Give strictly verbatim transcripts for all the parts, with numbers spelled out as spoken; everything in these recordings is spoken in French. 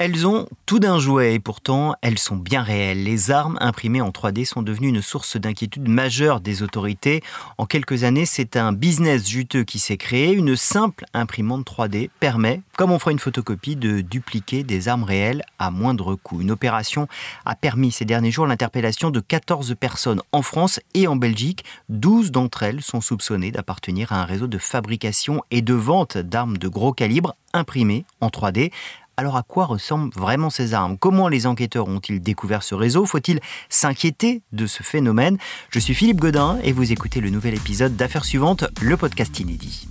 Elles ont tout d'un jouet et pourtant elles sont bien réelles. Les armes imprimées en trois D sont devenues une source d'inquiétude majeure des autorités. En quelques années, c'est un business juteux qui s'est créé. Une simple imprimante trois D permet, comme on fera une photocopie, de dupliquer des armes réelles à moindre coût. Une opération a permis ces derniers jours l'interpellation de quatorze personnes en France et en Belgique. douze d'entre elles sont soupçonnées d'appartenir à un réseau de fabrication et de vente d'armes de gros calibre imprimées en trois D. Alors à quoi ressemblent vraiment ces armes ? Comment les enquêteurs ont-ils découvert ce réseau ? Faut-il s'inquiéter de ce phénomène ? Je suis Philippe Godin et vous écoutez le nouvel épisode d'Affaires suivantes, le podcast inédit.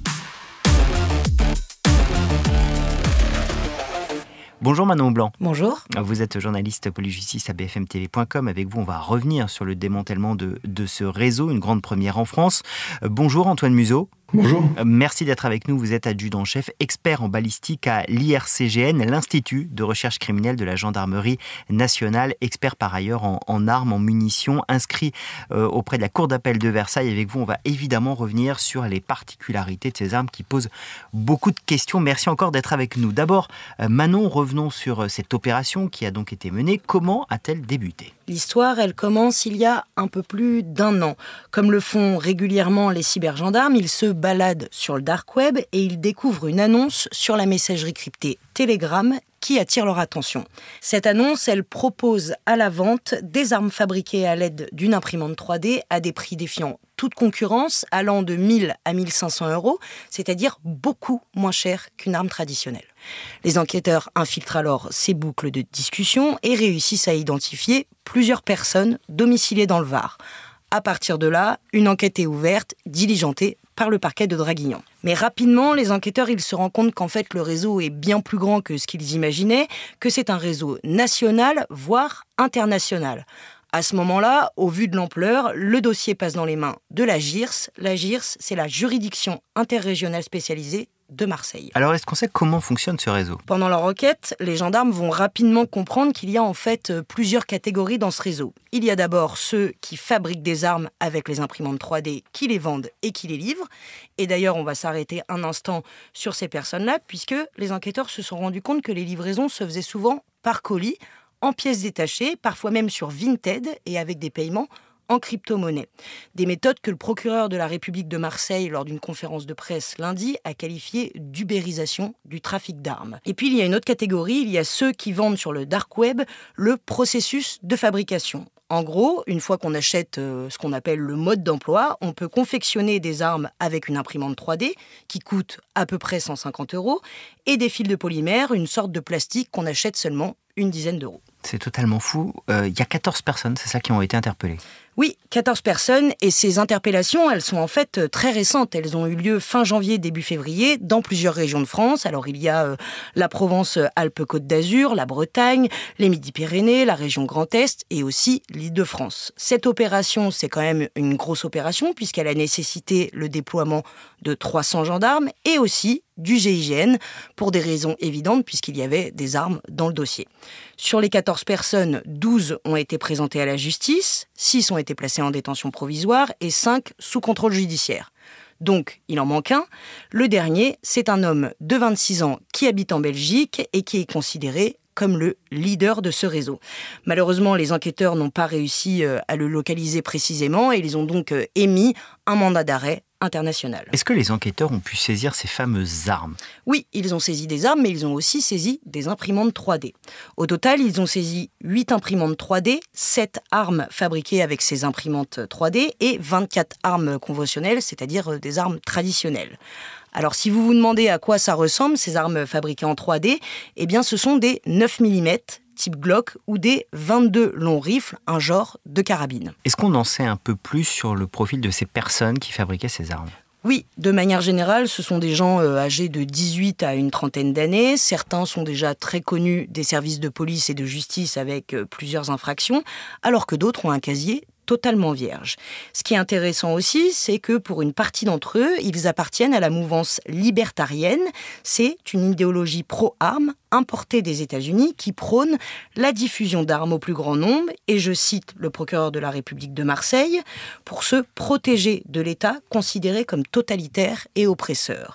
Bonjour Manon Blanc. Bonjour. Vous êtes journaliste police-justice à b f m t v point com. Avec vous, on va revenir sur le démantèlement de, de ce réseau, une grande première en France. Bonjour Antoine Museau. Bonjour. Merci d'être avec nous. Vous êtes adjudant-chef, expert en balistique à l'I R C G N, l'Institut de recherche criminelle de la gendarmerie nationale, expert par ailleurs en, en armes, en munitions, inscrit euh, auprès de la Cour d'appel de Versailles. Avec vous, on va évidemment revenir sur les particularités de ces armes qui posent beaucoup de questions. Merci encore d'être avec nous. D'abord, euh, Manon, revenons sur cette opération qui a donc été menée. Comment a-t-elle débuté ? L'histoire, elle commence il y a un peu plus d'un an. Comme le font régulièrement les cybergendarmes, ils se baladent sur le dark web et ils découvrent une annonce sur la messagerie cryptée Telegram qui attire leur attention. Cette annonce, elle propose à la vente des armes fabriquées à l'aide d'une imprimante trois D à des prix défiant toute concurrence, allant de mille à mille cinq cents euros, c'est-à-dire beaucoup moins cher qu'une arme traditionnelle. Les enquêteurs infiltrent alors ces boucles de discussion et réussissent à identifier plusieurs personnes domiciliées dans le Var. À partir de là, une enquête est ouverte, diligentée par le parquet de Draguignan. Mais rapidement, les enquêteurs ils se rendent compte qu'en fait le réseau est bien plus grand que ce qu'ils imaginaient, que c'est un réseau national, voire international. À ce moment-là, au vu de l'ampleur, le dossier passe dans les mains de la G I R S. La G I R S, c'est la juridiction interrégionale spécialisée de Marseille. Alors, est-ce qu'on sait comment fonctionne ce réseau ? Pendant leur enquête, les gendarmes vont rapidement comprendre qu'il y a en fait plusieurs catégories dans ce réseau. Il y a d'abord ceux qui fabriquent des armes avec les imprimantes trois D, qui les vendent et qui les livrent. Et d'ailleurs, on va s'arrêter un instant sur ces personnes-là, puisque les enquêteurs se sont rendus compte que les livraisons se faisaient souvent par colis, en pièces détachées, parfois même sur Vinted et avec des paiements en crypto-monnaie. Des méthodes que le procureur de la République de Marseille, lors d'une conférence de presse lundi, a qualifiées d'ubérisation du trafic d'armes. Et puis il y a une autre catégorie, il y a ceux qui vendent sur le dark web le processus de fabrication. En gros, une fois qu'on achète euh, ce qu'on appelle le mode d'emploi, on peut confectionner des armes avec une imprimante trois D qui coûte à peu près cent cinquante euros et des fils de polymère, une sorte de plastique qu'on achète seulement une dizaine d'euros. C'est totalement fou. Euh, il y a quatorze personnes, c'est ça, qui ont été interpellées. Oui, quatorze personnes, et ces interpellations, elles sont en fait très récentes. Elles ont eu lieu fin janvier, début février, dans plusieurs régions de France. Alors il y a euh, la Provence-Alpes-Côte d'Azur, la Bretagne, les Midi-Pyrénées, la région Grand Est et aussi l'Île-de-France. Cette opération, c'est quand même une grosse opération puisqu'elle a nécessité le déploiement de trois cents gendarmes et aussi du G I G N pour des raisons évidentes puisqu'il y avait des armes dans le dossier. Sur les quatorze personnes, douze ont été présentées à la justice, six ont été placés en détention provisoire et cinq sous contrôle judiciaire. Donc, il en manque un. Le dernier, c'est un homme de vingt-six ans qui habite en Belgique et qui est considéré comme le leader de ce réseau. Malheureusement, les enquêteurs n'ont pas réussi à le localiser précisément et ils ont donc émis un mandat d'arrêt international. Est-ce que les enquêteurs ont pu saisir ces fameuses armes ? Oui, ils ont saisi des armes, mais ils ont aussi saisi des imprimantes trois D. Au total, ils ont saisi huit imprimantes trois D, sept armes fabriquées avec ces imprimantes trois D et vingt-quatre armes conventionnelles, c'est-à-dire des armes traditionnelles. Alors, si vous vous demandez à quoi ça ressemble, ces armes fabriquées en trois D, eh bien, ce sont des neuf millimètres type Glock ou des vingt-deux longs rifles, un genre de carabine. Est-ce qu'on en sait un peu plus sur le profil de ces personnes qui fabriquaient ces armes ? Oui, de manière générale, ce sont des gens euh, âgés de dix-huit à une trentaine d'années. Certains sont déjà très connus des services de police et de justice avec euh, plusieurs infractions, alors que d'autres ont un casier totalement vierge. Ce qui est intéressant aussi, c'est que pour une partie d'entre eux, ils appartiennent à la mouvance libertarienne. C'est une idéologie pro-armes importée des États-Unis qui prône la diffusion d'armes au plus grand nombre, et je cite le procureur de la République de Marseille, pour se protéger de l'État considéré comme totalitaire et oppresseur.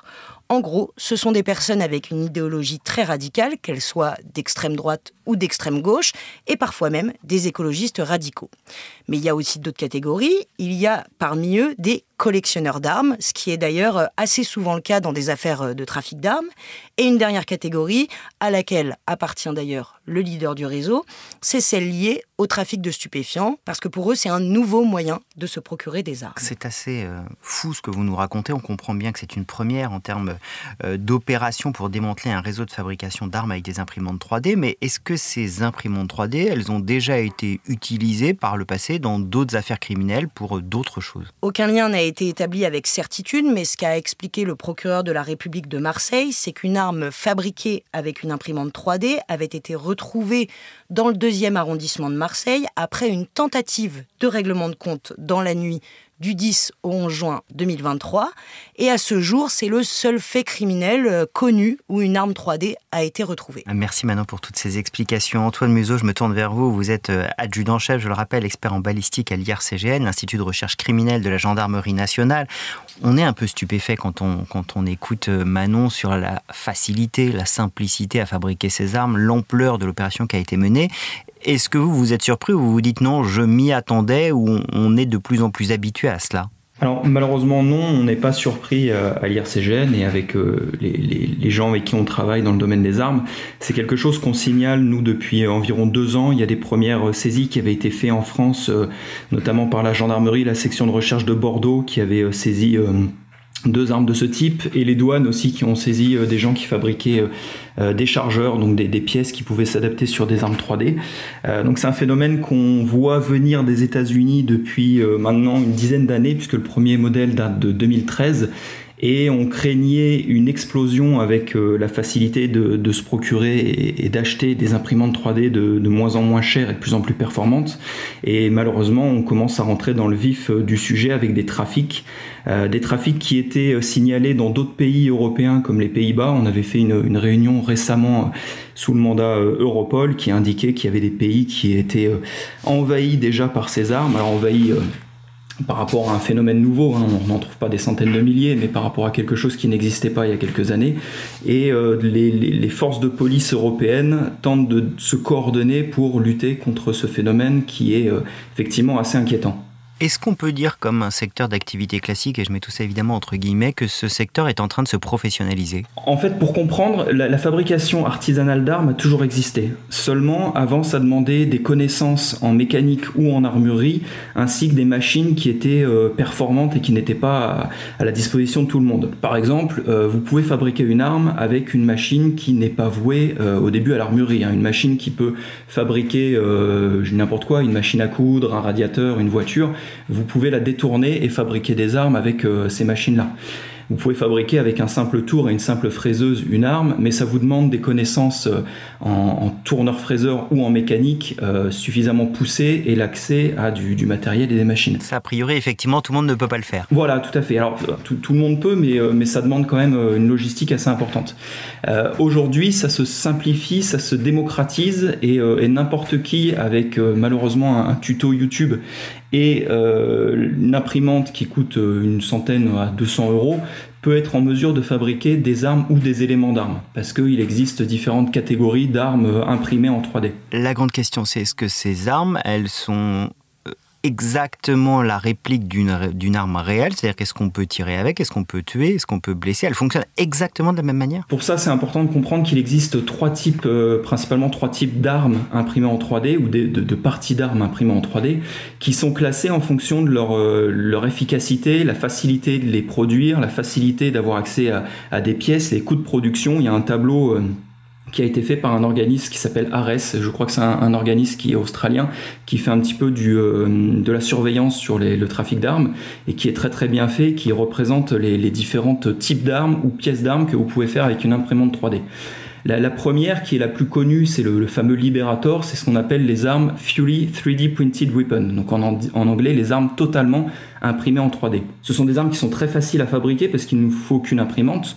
En gros, ce sont des personnes avec une idéologie très radicale, qu'elles soient d'extrême droite ou d'extrême gauche, et parfois même des écologistes radicaux. Mais il y a aussi d'autres catégories. Il y a parmi eux des collectionneurs d'armes, ce qui est d'ailleurs assez souvent le cas dans des affaires de trafic d'armes. Et une dernière catégorie, à laquelle appartient d'ailleurs le leader du réseau, c'est celle liée au trafic de stupéfiants, parce que pour eux, c'est un nouveau moyen de se procurer des armes. C'est assez euh, fou ce que vous nous racontez. On comprend bien que c'est une première en termes euh, d'opération pour démanteler un réseau de fabrication d'armes avec des imprimantes trois D. Mais est-ce que ces imprimantes trois D, elles ont déjà été utilisées par le passé dans d'autres affaires criminelles pour d'autres choses? Aucun lien n'a été établi avec certitude, mais ce qu'a expliqué le procureur de la République de Marseille, c'est qu'une arme fabriquée avec une imprimante trois D avait été retrouvée dans le deuxième arrondissement de Marseille après une tentative de règlement de compte dans la nuit du dix au onze juin deux mille vingt-trois. Et à ce jour, c'est le seul fait criminel connu où une arme trois D a été retrouvée. Merci Manon pour toutes ces explications. Antoine Museau, je me tourne vers vous. Vous êtes adjudant-chef, je le rappelle, expert en balistique à l'I R C G N, l'Institut de recherche criminelle de la Gendarmerie nationale. On est un peu stupéfait quand on, quand on écoute Manon sur la facilité, la simplicité à fabriquer ces armes, l'ampleur de l'opération qui a été menée. Est-ce que vous vous êtes surpris ou vous vous dites non, je m'y attendais, ou on est de plus en plus habitué à cela? Alors malheureusement non, on n'est pas surpris à l'I R C G N et avec euh, les, les, les gens avec qui on travaille dans le domaine des armes. C'est quelque chose qu'on signale nous depuis environ deux ans. Il y a des premières saisies qui avaient été faites en France, euh, notamment par la gendarmerie, la section de recherche de Bordeaux qui avait euh, saisi euh, deux armes de ce type, et les douanes aussi qui ont saisi euh, des gens qui fabriquaient euh, des chargeurs, donc des, des pièces qui pouvaient s'adapter sur des armes trois D. Euh, donc c'est un phénomène qu'on voit venir des États-Unis depuis euh, maintenant une dizaine d'années, puisque le premier modèle date de deux mille treize. Et on craignait une explosion avec euh, la facilité de, de se procurer et, et d'acheter des imprimantes trois D de, de moins en moins chères et de plus en plus performantes. Et malheureusement, on commence à rentrer dans le vif euh, du sujet avec des trafics, euh, des trafics qui étaient euh, signalés dans d'autres pays européens comme les Pays-Bas. On avait fait une, une réunion récemment euh, sous le mandat euh, Europol qui indiquait qu'il y avait des pays qui étaient euh, envahis déjà par ces armes. Alors envahis euh, par rapport à un phénomène nouveau, hein, on n'en trouve pas des centaines de milliers, mais par rapport à quelque chose qui n'existait pas il y a quelques années. Et euh, les, les, les forces de police européennes tentent de se coordonner pour lutter contre ce phénomène qui est euh, effectivement assez inquiétant. Est-ce qu'on peut dire, comme un secteur d'activité classique, et je mets tout ça évidemment entre guillemets, que ce secteur est en train de se professionnaliser? En fait, pour comprendre, la, la fabrication artisanale d'armes a toujours existé. Seulement, avant, ça demandait des connaissances en mécanique ou en armurerie, ainsi que des machines qui étaient euh, performantes et qui n'étaient pas à, à la disposition de tout le monde. Par exemple, euh, vous pouvez fabriquer une arme avec une machine qui n'est pas vouée euh, au début à l'armurerie. Hein, une machine qui peut fabriquer euh, n'importe quoi, une machine à coudre, un radiateur, une voiture. Vous pouvez la détourner et fabriquer des armes avec euh, ces machines-là. Vous pouvez fabriquer avec un simple tour et une simple fraiseuse une arme, mais ça vous demande des connaissances en, en tourneur-fraiseur ou en mécanique euh, suffisamment poussées et l'accès à du, du matériel et des machines. Ça, a priori, effectivement, tout le monde ne peut pas le faire. Voilà, tout à fait. Alors, tout, tout le monde peut, mais, euh, mais ça demande quand même une logistique assez importante. Euh, aujourd'hui, ça se simplifie, ça se démocratise et, euh, et n'importe qui, avec euh, malheureusement un, un tuto YouTube et euh, une imprimante qui coûte une centaine à deux cents euros, peut être en mesure de fabriquer des armes ou des éléments d'armes, parce qu'il existe différentes catégories d'armes imprimées en trois D. La grande question, c'est est-ce que ces armes, elles sont exactement la réplique d'une, d'une arme réelle? C'est-à-dire qu'est-ce qu'on peut tirer avec, est-ce qu'on peut tuer, est-ce qu'on peut blesser? Elles fonctionnent exactement de la même manière? Pour ça, c'est important de comprendre qu'il existe trois types, euh, principalement trois types d'armes imprimées en trois D ou de, de, de parties d'armes imprimées en trois D qui sont classées en fonction de leur, euh, leur efficacité, la facilité de les produire, la facilité d'avoir accès à, à des pièces, les coûts de production. Il y a un tableau euh, qui a été fait par un organisme qui s'appelle ARES, je crois que c'est un, un organisme qui est australien, qui fait un petit peu du, euh, de la surveillance sur les, le trafic d'armes, et qui est très très bien fait, qui représente les, les différents types d'armes ou pièces d'armes que vous pouvez faire avec une imprimante trois D. La, la première, qui est la plus connue, c'est le, le fameux Liberator, c'est ce qu'on appelle les armes Fully trois D Printed Weapon, donc en, en anglais, les armes totalement imprimées en trois D. Ce sont des armes qui sont très faciles à fabriquer parce qu'il ne faut qu'une imprimante,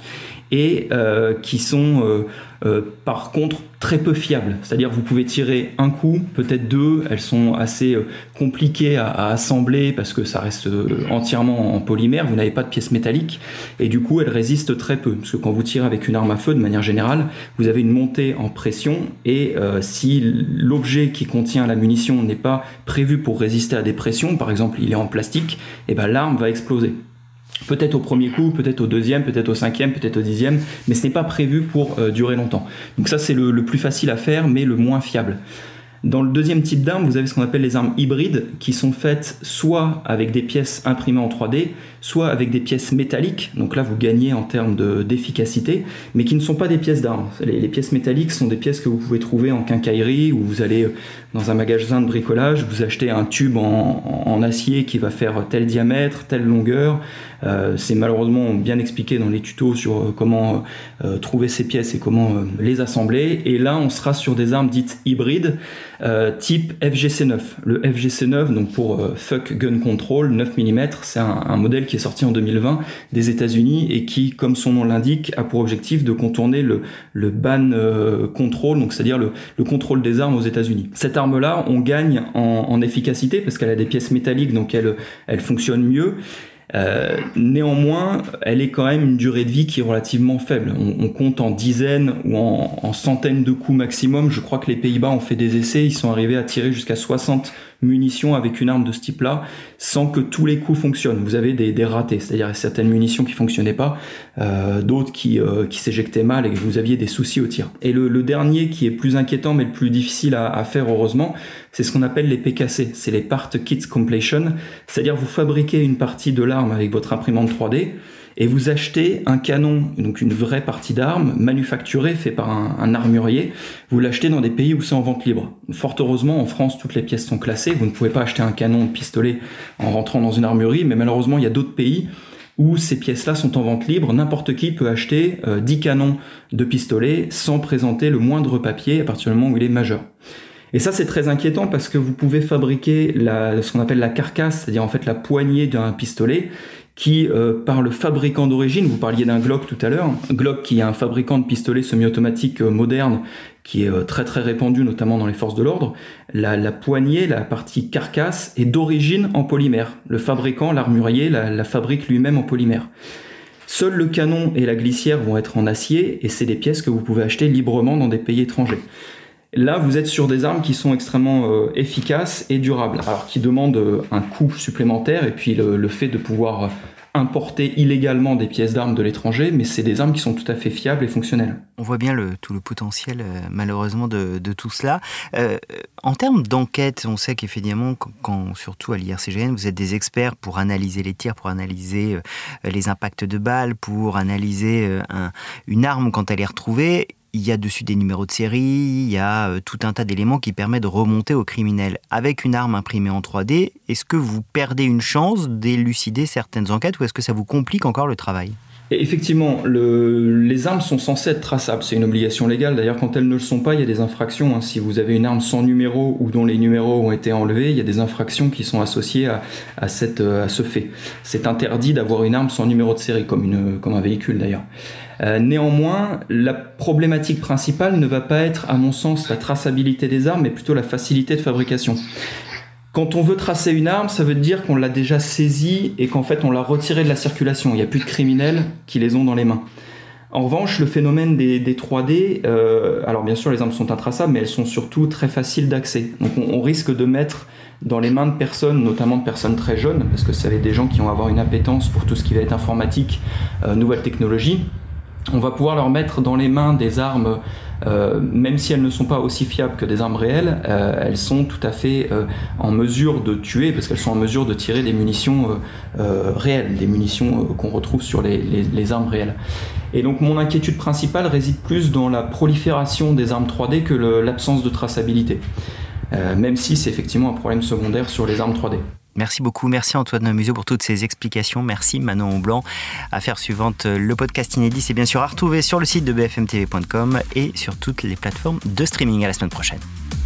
et euh, qui sont euh, euh, par contre très peu fiables. C'est-à-dire vous pouvez tirer un coup, peut-être deux, elles sont assez euh, compliquées à, à assembler parce que ça reste euh, entièrement en polymère, vous n'avez pas de pièces métalliques et du coup elles résistent très peu. Parce que quand vous tirez avec une arme à feu, de manière générale, vous avez une montée en pression et euh, si l'objet qui contient la munition n'est pas prévu pour résister à des pressions, par exemple il est en plastique, et ben l'arme va exploser. Peut-être au premier coup, peut-être au deuxième, peut-être au cinquième, peut-être au dixième, mais ce n'est pas prévu pour euh, durer longtemps. Donc ça, c'est le, le plus facile à faire, mais le moins fiable. Dans le deuxième type d'armes, vous avez ce qu'on appelle les armes hybrides, qui sont faites soit avec des pièces imprimées en trois D, soit avec des pièces métalliques. Donc là, vous gagnez en termes de, d'efficacité, mais qui ne sont pas des pièces d'armes. Les, les pièces métalliques sont des pièces que vous pouvez trouver en quincaillerie, où vous allez dans un magasin de bricolage, vous achetez un tube en, en, en acier qui va faire tel diamètre, telle longueur. Euh, c'est malheureusement bien expliqué dans les tutos sur euh, comment euh, trouver ces pièces et comment euh, les assembler. Et là, on sera sur des armes dites hybrides, euh, type F G C neuf. Le F G C neuf, donc pour euh, Fuck Gun Control, neuf millimètres, c'est un, un modèle qui est sorti en deux mille vingt des États-Unis et qui, comme son nom l'indique, a pour objectif de contourner le, le ban euh, control, donc c'est-à-dire le, le contrôle des armes aux États-Unis. Cette arme-là, on gagne en, en efficacité parce qu'elle a des pièces métalliques, donc elle, elle fonctionne mieux. Euh, néanmoins, elle est quand même une durée de vie qui est relativement faible. On, on compte en dizaines ou en, en centaines de coups maximum. Je crois que les Pays-Bas ont fait des essais. Ils sont arrivés à tirer jusqu'à soixante munitions avec une arme de ce type-là, sans que tous les coups fonctionnent. Vous avez des, des ratés, c'est-à-dire certaines munitions qui fonctionnaient pas, euh, d'autres qui, euh, qui s'éjectaient mal et que vous aviez des soucis au tir. Et le, le dernier qui est plus inquiétant mais le plus difficile à, à faire heureusement, c'est ce qu'on appelle les P K C, c'est les Part Kit Completion, c'est-à-dire vous fabriquez une partie de l'arme avec votre imprimante trois D et vous achetez un canon, donc une vraie partie d'arme, manufacturée, fait par un, un armurier. Vous l'achetez dans des pays où c'est en vente libre. Fort heureusement, en France, toutes les pièces sont classées. Vous ne pouvez pas acheter un canon de pistolet en rentrant dans une armurerie, mais malheureusement, il y a d'autres pays où ces pièces-là sont en vente libre. N'importe qui peut acheter euh, dix canons de pistolet sans présenter le moindre papier à partir du moment où il est majeur. Et ça, c'est très inquiétant parce que vous pouvez fabriquer la, ce qu'on appelle la carcasse, c'est-à-dire en fait la poignée d'un pistolet, qui, euh, par le fabricant d'origine, vous parliez d'un Glock tout à l'heure, Glock qui est un fabricant de pistolets semi-automatiques euh, moderne, qui est euh, très très répandu notamment dans les forces de l'ordre, la, la poignée, la partie carcasse est d'origine en polymère. Le fabricant, l'armurier, la, la fabrique lui-même en polymère. Seul le canon et la glissière vont être en acier, et c'est des pièces que vous pouvez acheter librement dans des pays étrangers. Là, vous êtes sur des armes qui sont extrêmement euh, efficaces et durables, alors qui demandent euh, un coût supplémentaire et puis le, le fait de pouvoir euh, importer illégalement des pièces d'armes de l'étranger, mais c'est des armes qui sont tout à fait fiables et fonctionnelles. On voit bien le, tout le potentiel, euh, malheureusement, de, de tout cela. Euh, en termes d'enquête, on sait qu'effectivement, quand, quand, surtout à l'I R C G N, vous êtes des experts pour analyser les tirs, pour analyser euh, les impacts de balles, pour analyser euh, un, une arme quand elle est retrouvée. Il y a dessus des numéros de série, il y a euh, tout un tas d'éléments qui permettent de remonter au criminel. Avec une arme imprimée en trois D, est-ce que vous perdez une chance d'élucider certaines enquêtes ou est-ce que ça vous complique encore le travail ? Et effectivement, le, les armes sont censées être traçables, c'est une obligation légale. D'ailleurs, quand elles ne le sont pas, il y a des infractions. Hein. Si vous avez une arme sans numéro ou dont les numéros ont été enlevés, il y a des infractions qui sont associées à, à, cette, à ce fait. C'est interdit d'avoir une arme sans numéro de série, comme, une, comme un véhicule d'ailleurs. Euh, néanmoins, la problématique principale ne va pas être, à mon sens, la traçabilité des armes, mais plutôt la facilité de fabrication. Quand on veut tracer une arme, ça veut dire qu'on l'a déjà saisie et qu'en fait on l'a retirée de la circulation. Il n'y a plus de criminels qui les ont dans les mains. En revanche, le phénomène des, des trois D, euh, alors bien sûr les armes sont intraçables, mais elles sont surtout très faciles d'accès. Donc on, on risque de mettre dans les mains de personnes, notamment de personnes très jeunes, parce que c'est des gens qui vont avoir une appétence pour tout ce qui va être informatique, euh, nouvelles technologies. On va pouvoir leur mettre dans les mains des armes, euh, même si elles ne sont pas aussi fiables que des armes réelles, euh, elles sont tout à fait euh, en mesure de tuer, parce qu'elles sont en mesure de tirer des munitions euh, euh, réelles, des munitions euh, qu'on retrouve sur les, les, les armes réelles. Et donc mon inquiétude principale réside plus dans la prolifération des armes trois D que le, l'absence de traçabilité, euh, même si c'est effectivement un problème secondaire sur les armes trois D. Merci beaucoup, merci Antoine Musot pour toutes ces explications. Merci Manon Blanc. Affaire suivante, le podcast inédit, c'est bien sûr à retrouver sur le site de b f m t v point com et sur toutes les plateformes de streaming. À la semaine prochaine.